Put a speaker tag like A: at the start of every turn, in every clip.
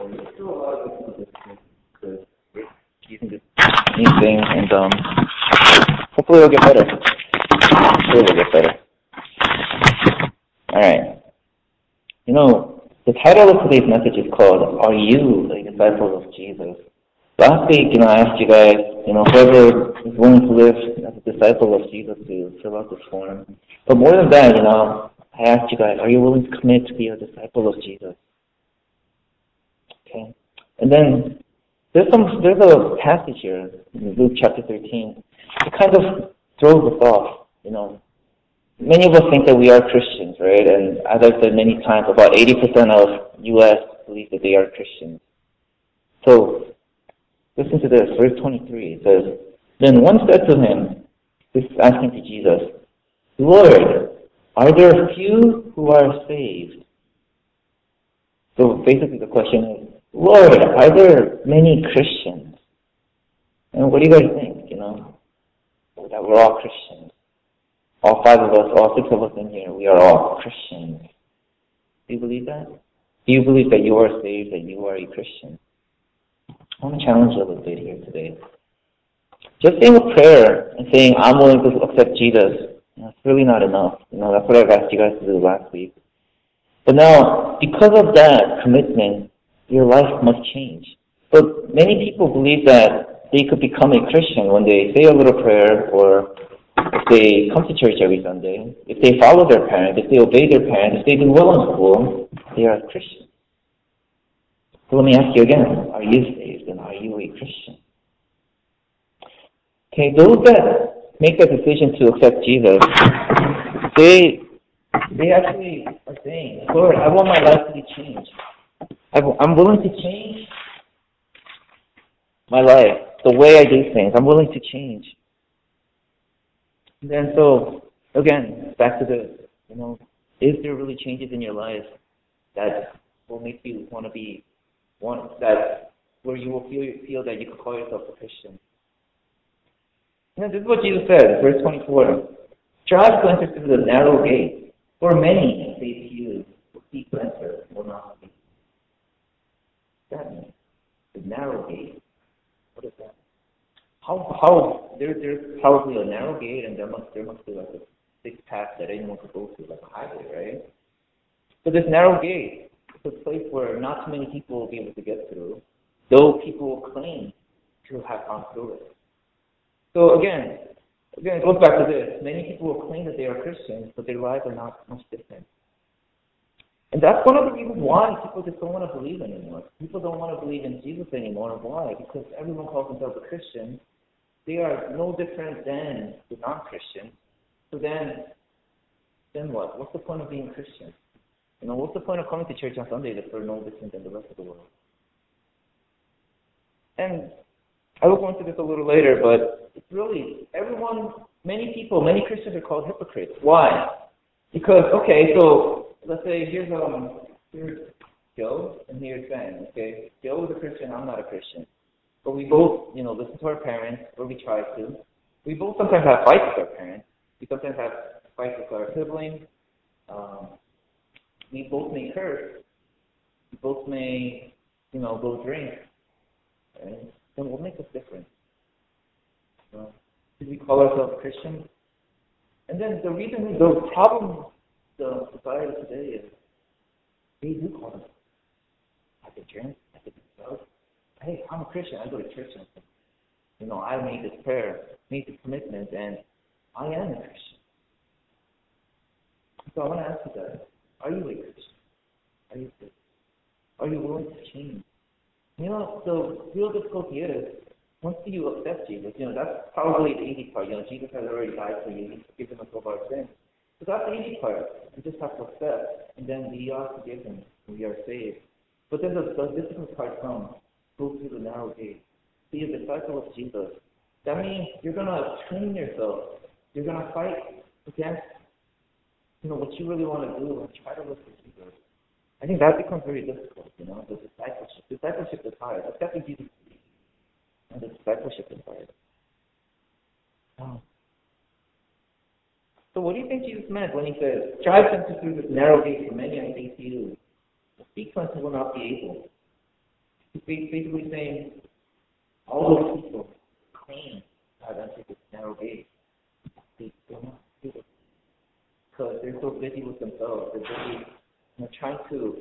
A: there's still a lot of people because we're using this new thing, and hopefully it'll get better. Hopefully it'll get better. Alright. The title of today's message is called, Are You a Disciple of Jesus? Last week, I asked you guys, whoever is willing to live as a disciple of Jesus to fill out this form. But more than that, I asked you guys, are you willing to commit to be a disciple of Jesus? Okay. And then there's a passage here in Luke chapter 13. It kind of throws us off, Many of us think that we are Christians, right? And as I've said many times, about 80% of U.S. believe that they are Christians. So, listen to this, verse 23. It says, Then one said to him, this is asking to Jesus, Lord, are there few who are saved? So basically the question is, Lord, are there many Christians? And what do you guys think, that we're all Christians? All 5 of us, all 6 of us in here, we are all Christians. Do you believe that? Do you believe that you are saved, that you are a Christian? I want to challenge you a little bit here today. Just saying a prayer and saying, I'm willing to accept Jesus, it's really not enough. That's what I've asked you guys to do last week. But now, because of that commitment, your life must change. But many people believe that they could become a Christian when they say a little prayer, or if they come to church every Sunday, if they follow their parents, if they obey their parents, if they do well in school, they are Christians. So let me ask you again, are you saved and are you a Christian? Okay, those that make that decision to accept Jesus, they actually are saying, Lord, I want my life to be changed. I'm willing to change my life, the way I do things. I'm willing to change. And then so, again, back to this, is there really changes in your life that will make you want to be one, that where you will feel that you can call yourself a Christian? This is what Jesus said, verse 24. Strive to enter through the narrow gate, for many, say to you, will seek to enter and will not be. What does that mean? The narrow gate. What is that? How there's probably a narrow gate, and there must be like a big path that anyone could go to, like a highway, right? So this narrow gate is a place where not too many people will be able to get through, though people will claim to have gone through it. So again, it goes back to this. Many people will claim that they are Christians, but their lives are not much different. And that's one of the reasons why people just don't want to believe anymore. People don't want to believe in Jesus anymore. Why? Because everyone calls themselves a Christian. They are no different than the non-Christians. So then what? What's the point of being a Christian? What's the point of coming to church on Sunday if we're no different than the rest of the world? And I will go into this a little later, but it's really many Christians are called hypocrites. Why? Because, okay, so let's say here's Joe and here's Ben, okay? Joe is a Christian, I'm not a Christian. But we both, listen to our parents, or we try to. We both sometimes have fights with our parents. We sometimes have fights with our siblings. We both may curse. We both may, go drink. Right? Then what makes us different? Should we call ourselves Christians? And then the problem the society today is they do call themselves. I could drink, I could do drugs. Hey, I'm a Christian, I go to church and I made this prayer, made this commitment, and I am a Christian. So I want to ask you guys, are you a Christian? Are you willing to change? The real difficulty is, once you accept Jesus, that's probably the easy part. Jesus has already died for you. He's forgiven us of our sins. So that's the easy part. We just have to accept, and then we are forgiven, and we are saved. But then the difficult part comes. Go through the narrow gate. Be a disciple of Jesus. That means you're going to train yourself. You're going to fight against, what you really want to do and try to live for Jesus. I think that becomes very difficult, the discipleship. Discipleship is hard. That's got to be and the discipleship is hard. So what do you think Jesus meant when he said, strive to enter through this narrow gate, for many I say to you, speak to us will not be able. He's basically saying all those people claim to have entered this narrow gate. They're not people because they're so busy with themselves. They're busy, trying to,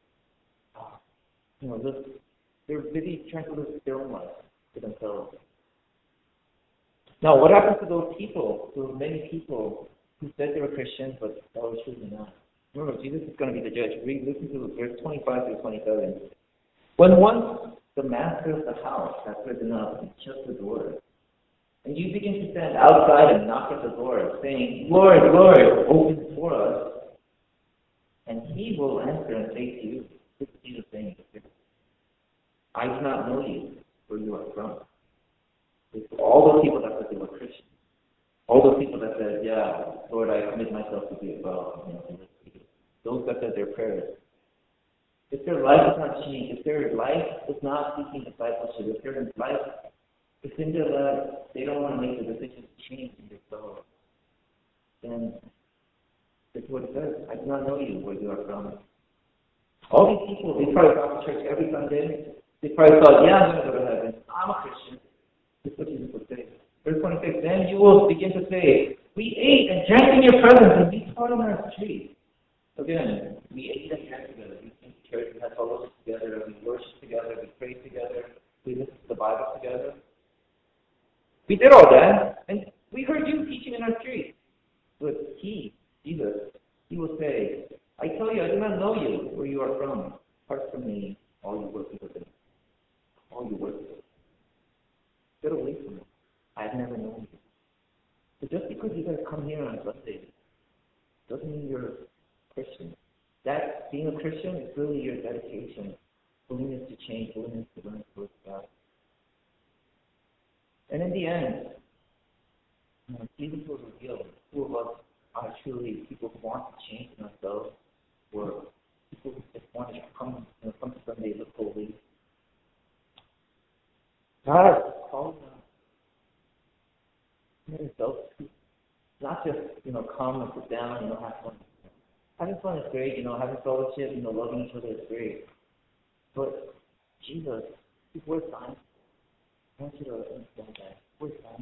A: live. They're busy trying to live their own life for themselves. Now, what happens to those people, those many people who said they were Christians, but that was truly not? Remember, Jesus is going to be the judge. Listen to verse 25 through 27. When once the master of the house has risen up and shut the door, and you begin to stand outside and knock at the door, saying, Lord, Lord, open for us, and he will answer and say to you, this is Jesus saying, I do not know you, where you are from. It's all those people that said they were Christians. All those people that said, yeah, Lord, I commit myself to be above. Those that said their prayers. If their life is not changed, if their life is not seeking discipleship, if their life is in their life, they don't want to make the decision to change in their soul, then that's what it says. I do not know you, where you are from. All these people, they probably go to church every Sunday. They probably thought, yeah, I'm going to go to heaven. I'm a Christian. This is what Jesus would say. Verse 26, then you will begin to say, we ate and drank in your presence, and we taught on our street. Again, we ate and drank together. We came to church, we had fellowship together, we worshiped together, we prayed together, we listened to the Bible together. We did all that, and we heard you teaching in our street. But he, Jesus, he will say, I tell you, I do not know you, where you are from. Apart from me, all you work with it. All you work with. Get away from me. I've never known you. So just because you guys come here on Sunday doesn't mean you're a Christian. That being a Christian is really your dedication, willingness to change, willingness to learn to live God. And in the end, Jesus will reveal who of us are truly people who want to change themselves, or people who just want to come to Sunday look holy. God is calling us not just, come and sit down, have fun. Having fun is great, having fellowship, loving each other is great. But Jesus, he's worth time. I want you to understand that. Worth time.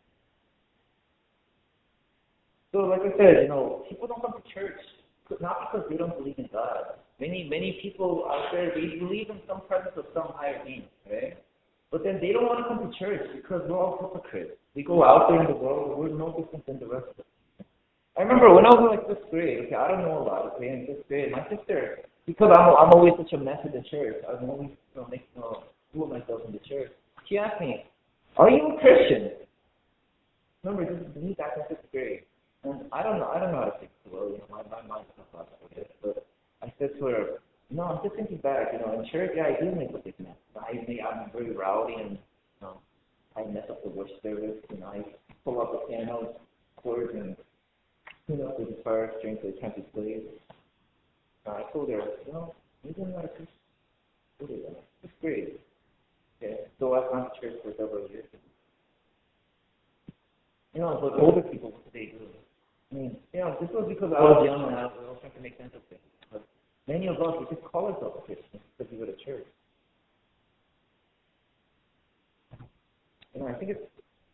A: So, like I said, people don't come to church, not because they don't believe in God. Many people out there, they believe in some presence of some higher being, right? But then they don't want to come to church because we're all hypocrites. We go out there in the world, we're no different than the rest of us. I remember when I was in like 5th grade, I don't know a lot, in 5th grade, my sister, because I'm always such a mess in the church, I'm always making a fool of myself in the church, she asked me, are you a Christian? Remember, this is me back in 5th grade. And I don't know how to think well, my mind's not about it, but I said to her, no, I'm just thinking back, in church, yeah, I do make a big mess. I'm very rowdy, and I mess up the worship service, I pull up the piano chords and tune up the guitar strings so it can't be played. I told her, maybe I'm not a Christian. It's great. Okay, so I've gone to church for several years. But older people, what do they do? This was because I was young and I was trying to make sense of things. But many of us, we just call ourselves Christians because we go to church. I think it's,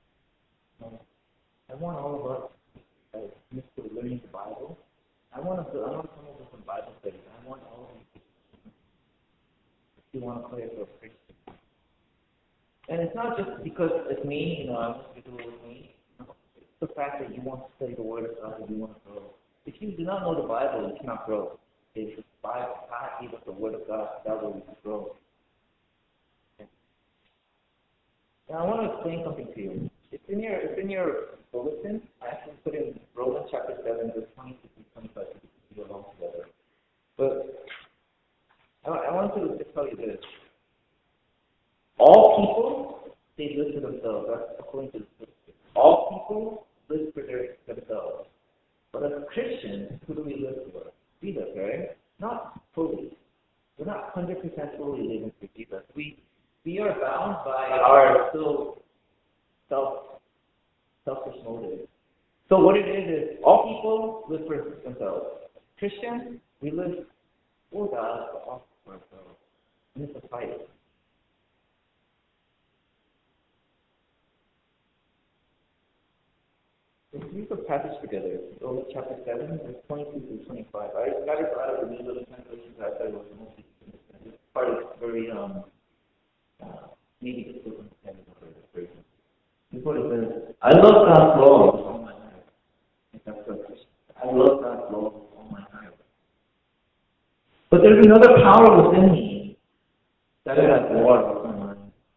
A: I want all of us, as Mr. Learning the Bible, I want to come up with some Bible studies. I want all of you if you want to play for a Christian. And it's not just because it's me, I'm just going to do it with me. It's the fact that you want to study the Word of God and you want to grow. If you do not know the Bible, you cannot grow. If the Bible, God gave us the Word of God, that way we can grow. Now I want to explain something to you. It's in your bulletin. I actually put in Romans chapter 7, verse 20 to 25 to go along together. But I want to just tell you this. All people, they live for themselves. That's according to the scripture. All people live for themselves. But as Christians, who do we live for? Jesus, right? Not fully. We're not 100% fully living for Jesus. We are bound by our still selfish motives. So what it is all people live for themselves. Christians, we live for God, but also for ourselves. And it's a fight. read the passage together. Romans chapter 7, verse 22 through 25. I got it out of the New Living Translation, so I thought it was mostly this part is very, maybe difficult to understand the version. This is what it says. I love God's law with all my heart. That's what Christian. I love God's law with all my heart. But there's another power within me that is at war with my mind.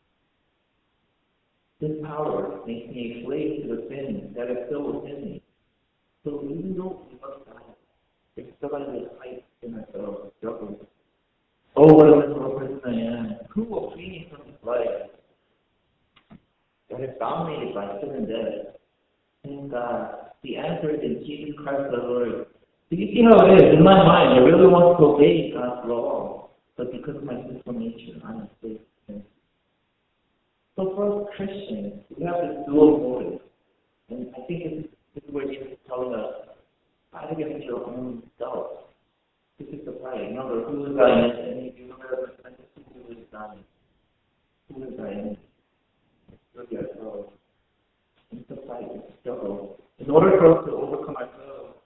A: This power makes me a slave to the sin that is still within me. So even though we love God, there's still like this fight in ourselves, struggle. Oh, what a miserable person I am. Who will free me from this life that is dominated by sin and death? And God, the answer is in Jesus Christ the Lord. So you see how it is. In my mind, I really want to obey God's law, but because of my sinful nature, I'm a slave to sin. So for us Christians, we have this dual motive. And I think this is where Jesus is telling us, fight against your own self. This is the fight. Remember, who is thy enemy? And if you remember the sentence, who is thy enemy? Who is thy enemy? Look at ourselves. It's the fight, it's the struggle. In order for us to overcome ourselves,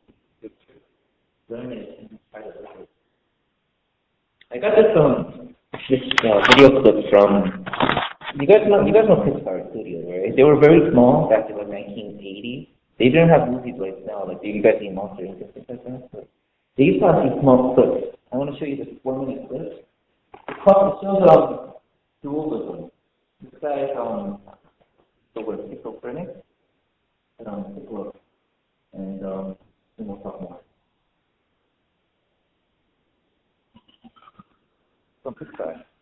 A: learn it and try to live it. I got this video clip from. You guys know Pixar Studios, right? They were very small back in the 1980s. They didn't have movies like now. Like you guys see Monster Inc. and stuff like that. But they used to have these small clips. I want to show you this 4-minute clip. It shows dualism. This guy is the word schizophrenic. Take a look, and then we'll talk more. From Pixar.